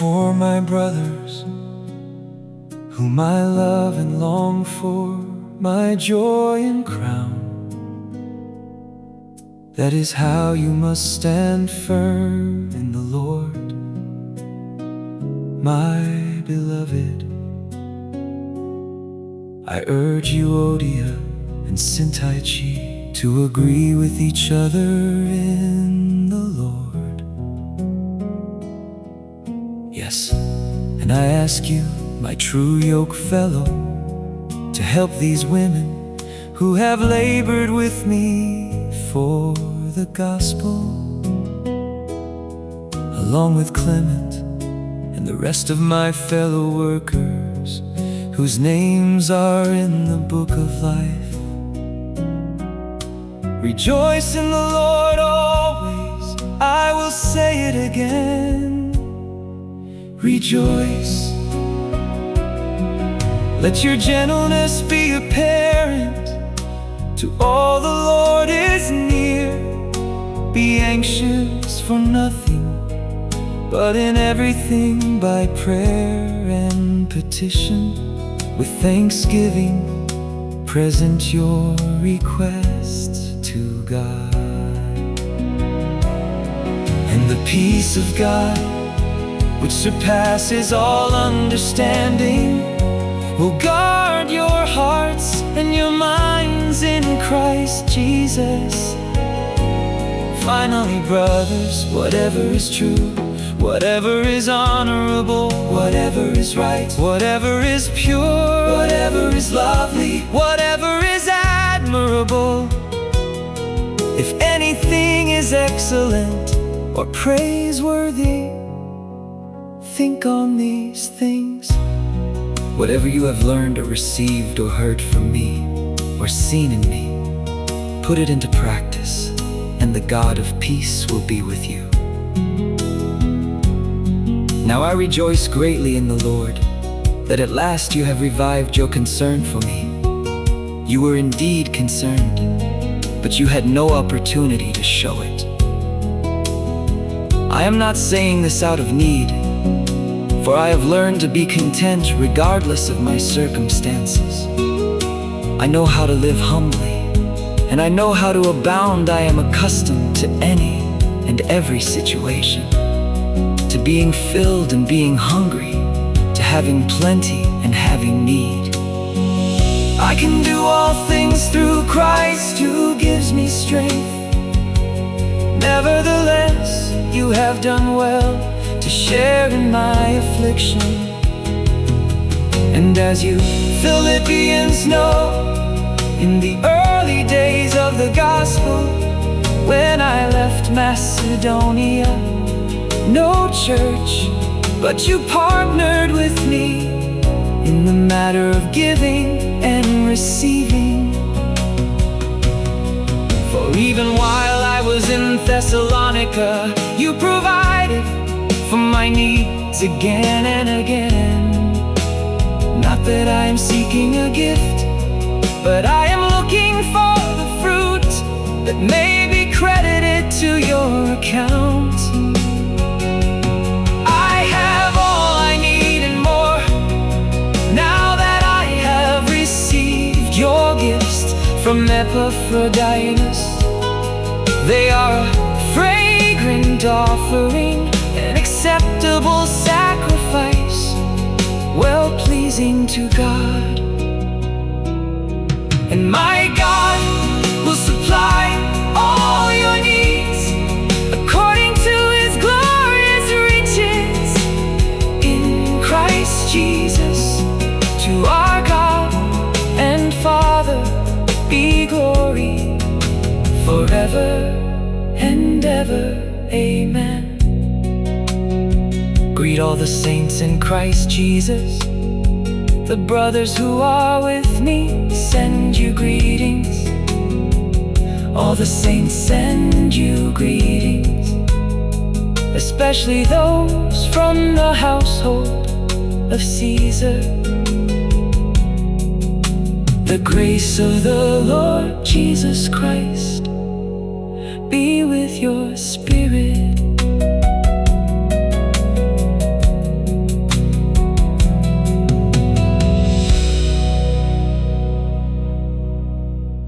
for my brothers, whom I love and long for, my joy and crown. That is how you must stand firm in the Lord, my beloved. I urge you, Euodia and Syntyche, to agree with each other in the Lord. Yes, and I ask you, my true yoke fellow, to help these women who have labored with me for the gospel, along with Clement and the rest of my fellow workers, whose names are in the book of life. Rejoice in the Lord always, I will say it again. Rejoice. Let your gentleness be apparent to all the Lord is near. Be anxious for nothing, but in everything by prayer and petition, with thanksgiving, present your requests to God. And the peace of God, which surpasses all understanding, will guard your hearts and your minds in Christ Jesus. Finally, brothers, whatever is true, whatever is honorable, whatever is right, whatever is pure, whatever is lovely, whatever is admirable, if anything is excellent or praiseworthy, think on these things. Whatever you have learned or received or heard from me or seen in me, put it into practice, and the God of peace will be with you. Now I rejoice greatly in the Lord, that at last you have revived your concern for me. You were indeed concerned, but you had no opportunity to show it. I am not saying this out of need, for I have learned to be content regardless of my circumstances. I know how to live humbly, and I know how to abound. I am accustomed to any and every situation, to being filled and being hungry, to having plenty and having need. I can do all things through Christ who gives me strength. Nevertheless, you have done well to share in my affliction. And as you Philippians know, in the early days of the gospel, when I left Macedonia, no church, but you partnered with me in the matter of giving and receiving. For even while I was in Thessalonica, you provided for my needs again and again. Not that I am seeking a gift, but I am looking for the fruit that may be credited to your account. I have all I need and more, now that I have received your gifts from Epaphroditus. They are a fragrant offering, an acceptable sacrifice, well-pleasing to God. And my God will supply all your needs according to His glorious riches in Christ Jesus. To our God and Father be glory forever and ever. Amen. Greet all the saints in Christ Jesus. The brothers who are with me send you greetings. All the saints send you greetings, especially those from the household of Caesar. The grace of the Lord Jesus Christ